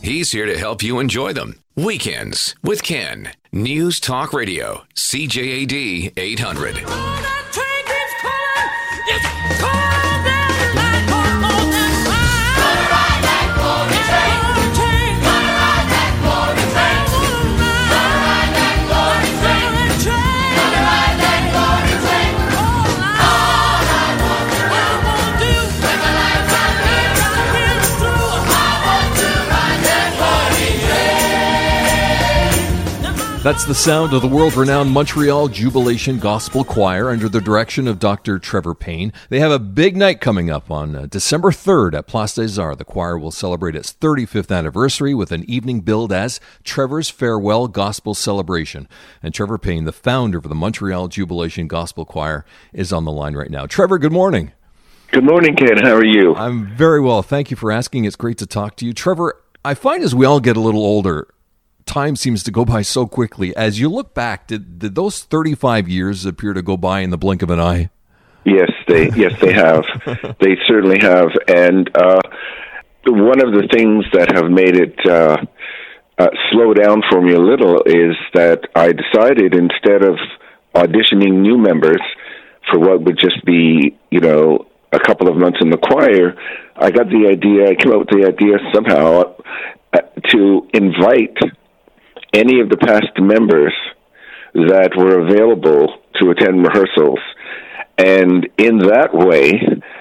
He's here to help you enjoy them. Weekends with Ken. News Talk Radio, CJAD 800. That's the sound of the world-renowned Montreal Jubilation Gospel Choir under the direction of Dr. Trevor Payne. They have a big night coming up on December 3rd at Place des Arts. The choir will celebrate its 35th anniversary with an evening billed as Trevor's Farewell Gospel Celebration. And Trevor Payne, the founder of the Montreal Jubilation Gospel Choir, is on the line right now. Trevor, good morning. Good morning, Ken. How are you? I'm very well. Thank you for asking. It's great to talk to you. Trevor, I find as we all get a little older, time seems to go by so quickly. As you look back, did those 35 years appear to go by in the blink of an eye? Yes, they have. They certainly have. And one of the things that have made it slow down for me a little is that I decided, instead of auditioning new members for what would just be, a couple of months in the choir, I came up with the idea somehow to invite any of the past members that were available to attend rehearsals. And in that way,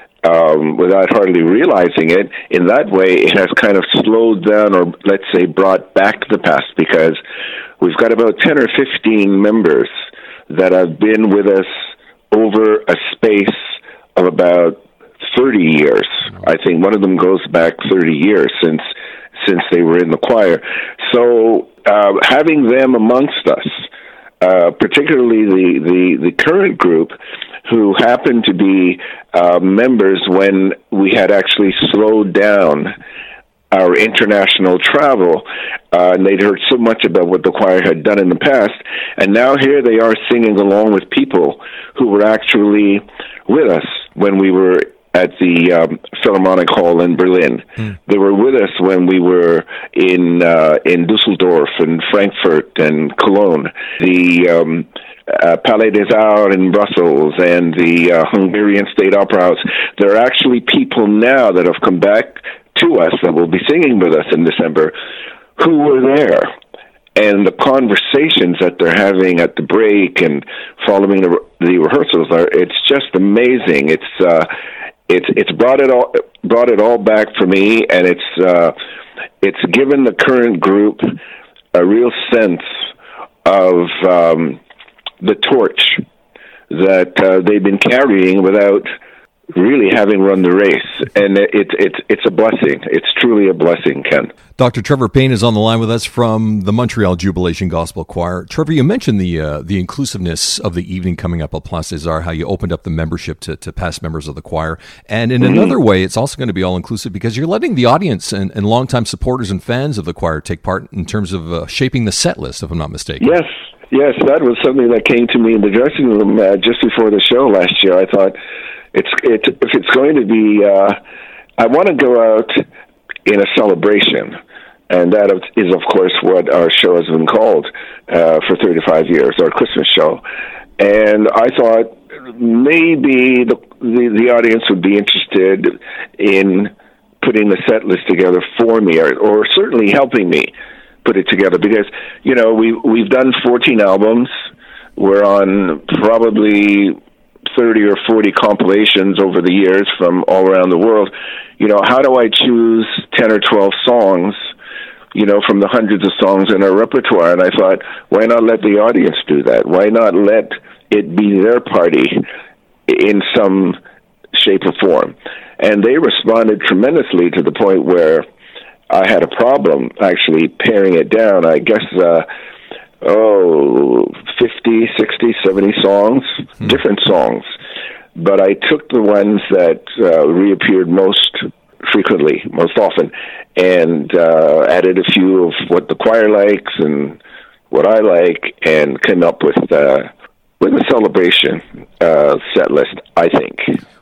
without hardly realizing it, in that way it has kind of slowed down, or let's say brought back the past, because we've got about 10 or 15 members that have been with us over a space of about 30 years. I think one of them goes back 30 years since they were in the choir. So having them amongst us, particularly the current group, who happened to be members when we had actually slowed down our international travel, and they'd heard so much about what the choir had done in the past, and now here they are singing along with people who were actually with us when we were at the Philharmonic Hall in Berlin. They were with us when we were in Dusseldorf and Frankfurt and Cologne, the Palais des Arts in Brussels, and the Hungarian State Opera House. There are actually people now that have come back to us that will be singing with us in December who were there. And the conversations that they're having at the break and following the rehearsals it's just amazing. It's brought it all back for me, and it's given the current group a real sense of the torch that they've been carrying without really having run the race, and it's a blessing. It's truly a blessing, Ken. Dr. Trevor Payne is on the line with us from the Montreal Jubilation Gospel Choir. Trevor, you mentioned the inclusiveness of the evening coming up at Place des Arts, how you opened up the membership to past members of the choir, and in another way, it's also going to be all-inclusive because you're letting the audience and longtime supporters and fans of the choir take part in terms of shaping the set list, if I'm not mistaken. Yes, that was something that came to me in the dressing room just before the show last year. I thought, if it's going to be, I want to go out in a celebration, and that is, of course, what our show has been called for 35 years, our Christmas show. And I thought maybe the audience would be interested in putting the set list together for me, or certainly helping me put it together, because we've done 14 albums. We're on probably 30 or 40 compilations over the years from all around the world. How do I choose 10 or 12 songs, from the hundreds of songs in our repertoire? And I thought, why not let the audience do that? Why not let it be their party in some shape or form? And they responded tremendously, to the point where I had a problem actually paring it down. I guess 50, 60, 70 songs, different songs. But I took the ones that reappeared most frequently, most often, and added a few of what the choir likes and what I like, and came up with a celebration set list, I think.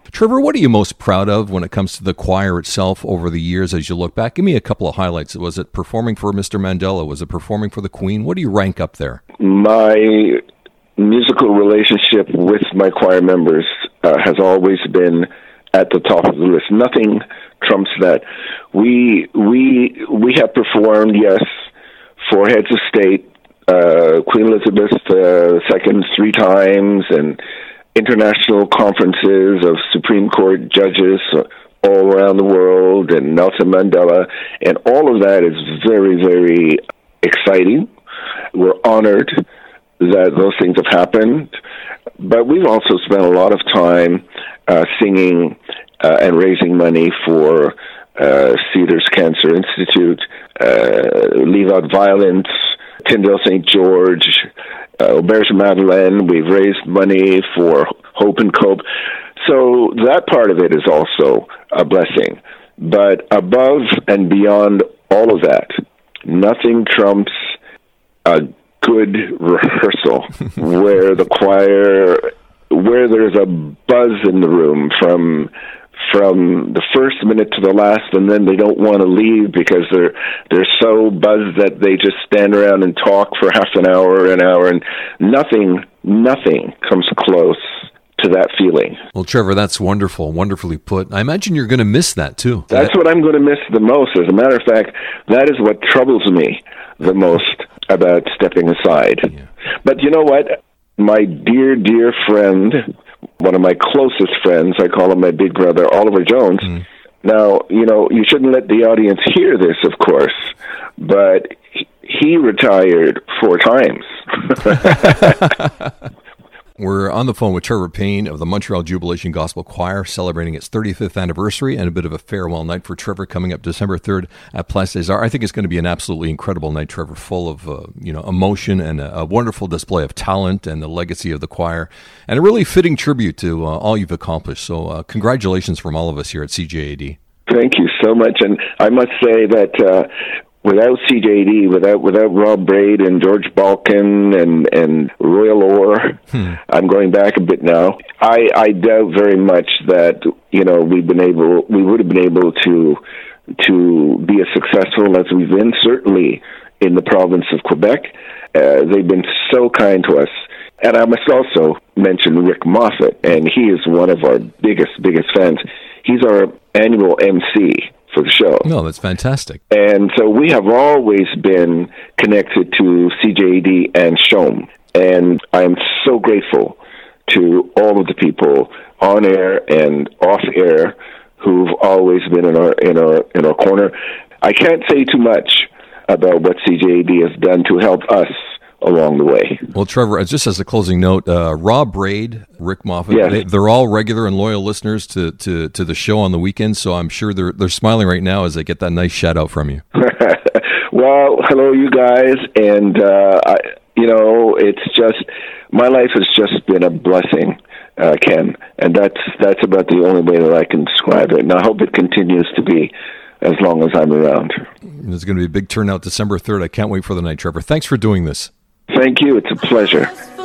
Trevor, what are you most proud of when it comes to the choir itself over the years as you look back? Give me a couple of highlights. Was it performing for Mr. Mandela? Was it performing for the Queen? What do you rank up there? My musical relationship with my choir members has always been at the top of the list. Nothing trumps that. We have performed, yes, for heads of state, Queen Elizabeth II 3 times, and international conferences of Supreme Court judges all around the world, and Nelson Mandela, and all of that is very, very exciting. We're honored that those things have happened, but we've also spent a lot of time singing and raising money for Cedars Cancer Institute, Leave Out Violence, Tyndale St. George, Auberge Madeleine. We've raised money for Hope and Cope. So that part of it is also a blessing. But above and beyond all of that, nothing trumps a good rehearsal where the choir, where there's a buzz in the room from the first minute to the last, and then they don't want to leave because they're so buzzed that they just stand around and talk for half an hour, and nothing comes close to that feeling. Well, Trevor, that's wonderful, wonderfully put. I imagine you're going to miss that too. That's what I'm going to miss the most. As a matter of fact, that is what troubles me the most about stepping aside. Yeah. But you know what? My dear, dear friend, one of my closest friends, I call him my big brother, Oliver Jones. Now, you shouldn't let the audience hear this, of course, but he retired 4 times. We're on the phone with Trevor Payne of the Montreal Jubilation Gospel Choir, celebrating its 35th anniversary, and a bit of a farewell night for Trevor coming up December 3rd at Place des Arts. I think it's going to be an absolutely incredible night, Trevor, full of emotion and a wonderful display of talent and the legacy of the choir, and a really fitting tribute to all you've accomplished. So congratulations from all of us here at CJAD. Thank you so much, and I must say that without CJAD, without Rob Braid and George Balkan and Royal Orr, I'm going back a bit now. I doubt very much that we would have been able to be as successful as we've been. Certainly in the province of Quebec, they've been so kind to us. And I must also mention Rick Moffat, and he is one of our biggest fans. He's our annual MC for the show. No, that's fantastic. And so we have always been connected to CJAD and SHOM. And I am so grateful to all of the people on air and off air who've always been in our corner. I can't say too much about what CJAD has done to help us along the way. Well, Trevor, just as a closing note, Rob Braid, Rick Moffat, yes, they're all regular and loyal listeners to the show on the weekends, so I'm sure they're smiling right now as they get that nice shout out from you. Well, hello, you guys, and it's just, my life has just been a blessing, Ken, and that's about the only way that I can describe it, and I hope it continues to be as long as I'm around. There's going to be a big turnout December 3rd. I can't wait for the night, Trevor. Thanks for doing this. Thank you. It's a pleasure.